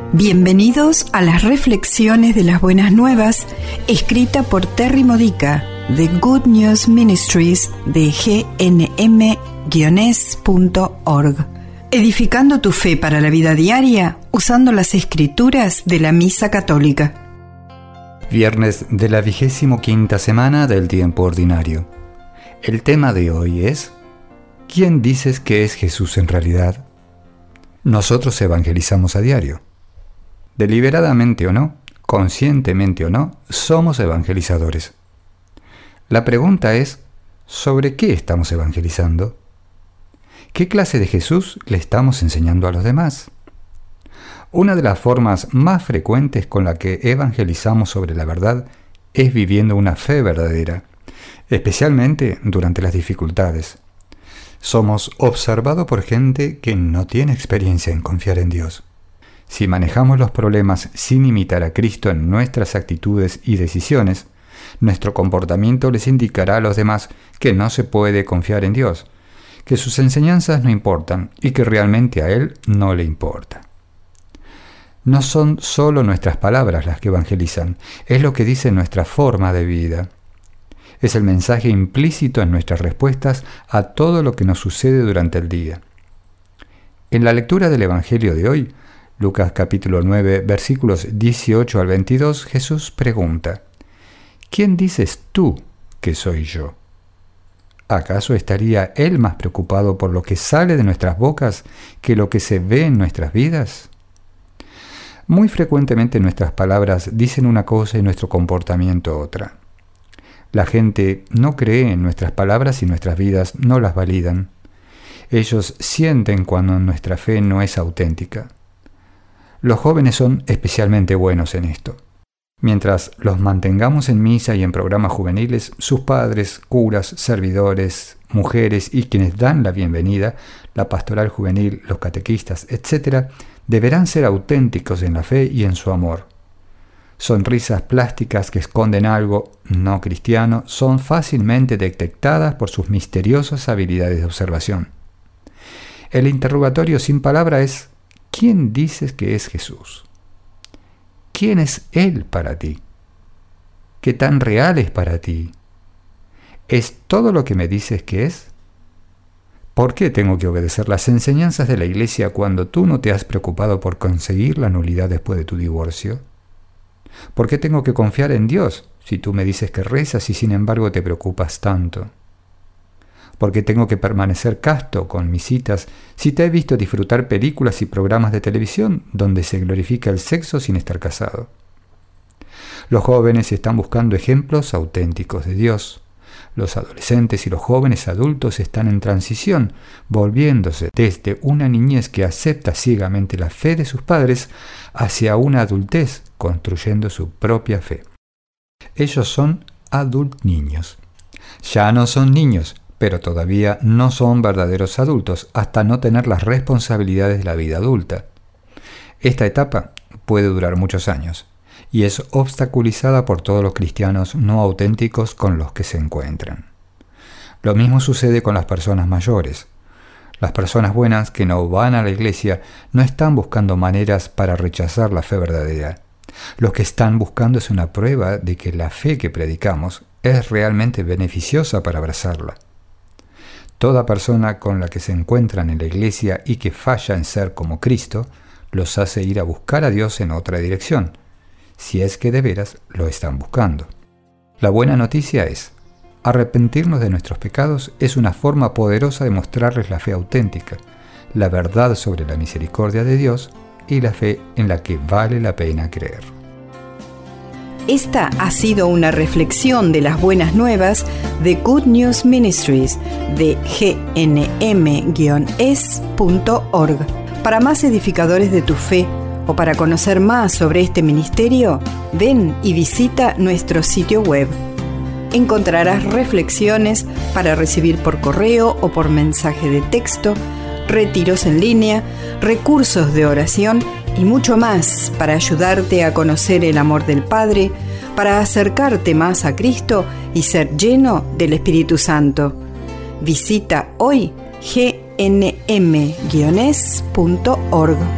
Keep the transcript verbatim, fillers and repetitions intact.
Bienvenidos a las reflexiones de las buenas nuevas, escrita por Terry Modica, de Good News Ministries de G N M guion es punto org. Edificando tu fe para la vida diaria, usando las escrituras de la Misa Católica. Viernes de la vigésimo quinta semana del tiempo ordinario. El tema de hoy es: ¿quién dices que es Jesús en realidad? Nosotros evangelizamos a diario. Deliberadamente o no, conscientemente o no, somos evangelizadores. La pregunta es: ¿sobre qué estamos evangelizando? ¿Qué clase de Jesús le estamos enseñando a los demás? Una de las formas más frecuentes con la que evangelizamos sobre la verdad es viviendo una fe verdadera, especialmente durante las dificultades. Somos observados por gente que no tiene experiencia en confiar en Dios. Si manejamos los problemas sin imitar a Cristo en nuestras actitudes y decisiones, nuestro comportamiento les indicará a los demás que no se puede confiar en Dios, que sus enseñanzas no importan y que realmente a Él no le importa. No son solo nuestras palabras las que evangelizan, es lo que dice nuestra forma de vida. Es el mensaje implícito en nuestras respuestas a todo lo que nos sucede durante el día. En la lectura del Evangelio de hoy, Lucas capítulo nueve, versículos dieciocho al veintidós, Jesús pregunta: ¿quién dices tú que soy yo? ¿Acaso estaría Él más preocupado por lo que sale de nuestras bocas que lo que se ve en nuestras vidas? Muy frecuentemente nuestras palabras dicen una cosa y nuestro comportamiento otra. La gente no cree en nuestras palabras y nuestras vidas no las validan. Ellos sienten cuando nuestra fe no es auténtica. Los jóvenes son especialmente buenos en esto. Mientras los mantengamos en misa y en programas juveniles, sus padres, curas, servidores, mujeres y quienes dan la bienvenida, la pastoral juvenil, los catequistas, etcétera, deberán ser auténticos en la fe y en su amor. Sonrisas plásticas que esconden algo no cristiano son fácilmente detectadas por sus misteriosas habilidades de observación. El interrogatorio sin palabra es: ¿quién dices que es Jesús? ¿Quién es Él para ti? ¿Qué tan real es para ti? ¿Es todo lo que me dices que es? ¿Por qué tengo que obedecer las enseñanzas de la Iglesia cuando tú no te has preocupado por conseguir la nulidad después de tu divorcio? ¿Por qué tengo que confiar en Dios si tú me dices que rezas y sin embargo te preocupas tanto? ¿Por qué tengo que permanecer casto con mis citas si te he visto disfrutar películas y programas de televisión donde se glorifica el sexo sin estar casado? Los jóvenes están buscando ejemplos auténticos de Dios. Los adolescentes y los jóvenes adultos están en transición, volviéndose desde una niñez que acepta ciegamente la fe de sus padres hacia una adultez construyendo su propia fe. Ellos son adult niños. Ya no son niños, pero todavía no son verdaderos adultos hasta no tener las responsabilidades de la vida adulta. Esta etapa puede durar muchos años y es obstaculizada por todos los cristianos no auténticos con los que se encuentran. Lo mismo sucede con las personas mayores. Las personas buenas que no van a la iglesia no están buscando maneras para rechazar la fe verdadera. Lo que están buscando es una prueba de que la fe que predicamos es realmente beneficiosa para abrazarla. Toda persona con la que se encuentran en la iglesia y que falla en ser como Cristo, los hace ir a buscar a Dios en otra dirección, si es que de veras lo están buscando. La buena noticia es: arrepentirnos de nuestros pecados es una forma poderosa de mostrarles la fe auténtica, la verdad sobre la misericordia de Dios y la fe en la que vale la pena creer. Esta ha sido una reflexión de las buenas nuevas de Good News Ministries de G N M guion es punto org. Para más edificadores de tu fe o para conocer más sobre este ministerio, ven y visita nuestro sitio web. Encontrarás reflexiones para recibir por correo o por mensaje de texto, retiros en línea, recursos de oración y mucho más para ayudarte a conocer el amor del Padre, para acercarte más a Cristo y ser lleno del Espíritu Santo. Visita hoy G N M guion es punto org.